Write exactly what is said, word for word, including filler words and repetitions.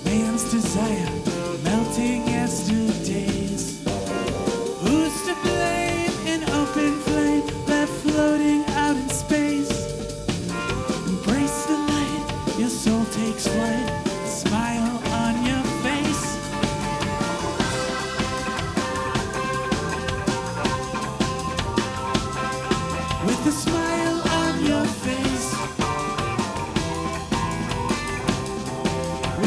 man's desire, melting yesterdays. Who's to blame? An open flame left floating out in space. Embrace the light, your soul takes flight, a smile on your face. With the